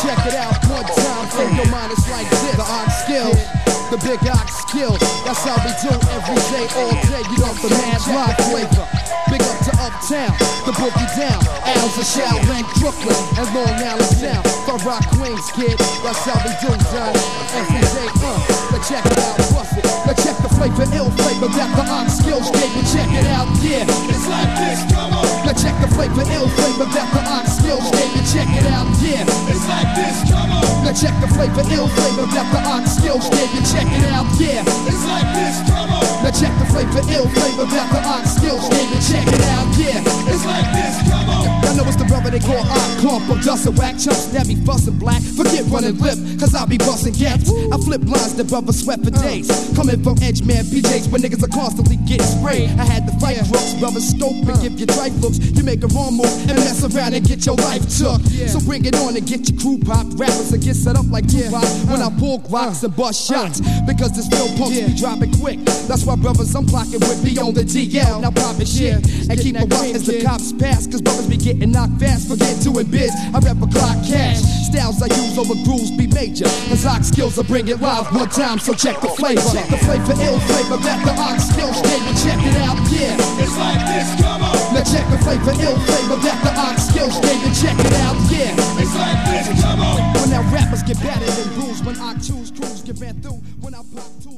check it out one time, so your mind is like this. The ox skill, the big ox skill. That's how we do every day, all day. You know the mad rock flavor. Big up to Uptown, the boogie down. Al's a Shaolin, Brooklyn, and Long Island down. The rock Queens, kid. That's how we do, son. Every day, let's check it out, bust it. Let's check the flavor, ill flavor that the ox skills gave me. Check it out, yeah. It's like this, come on. Let's check the flavor, ill flavor that the ox skills gave me. Check it out, yeah. It's like this, come on. Let's check the flavor, ill flavor that the ox skills gave me. Check it out, yeah. It's like this, come on. Let's check the flavor, ill flavor that the ox skills gave me. Check it out, yeah. It's like this, come on. I know it's the brother they call Ock Clump of dust and whack chumps that be bustin' black. Forget running lip, cause I'll be bustin' gaps. I flip lines that brother sweat for days. Coming from Edge Man PJs when niggas are constantly getting sprayed. I had to fight crooks, brother scope and give you tripe looks. You make a wrong move and mess around and get your life took. So bring it on and get your crew popped. Rappers will get set up like Tupac when I pull glocks and bust shots. Because this real punks be dropping quick. That's why brothers I'm blocking with be on the DL. Now poppin' shit and keep it up as the cops pass. Cause brothers be getting knocked fast. Forget doing biz, I rap a clock cash. Styles I use over grooves be major. Cause ox skills will bring it live one time, so check the flavor. Check the flavor, ill flavor that the ox skills gave me. Check it out, yeah. It's like this, come on. Now check the flavor, ill flavor that the ox skills gave me. Check it out, yeah. It's like this, come on. When now rappers get battered and bruised, when I choose crews get ran through, when I pop two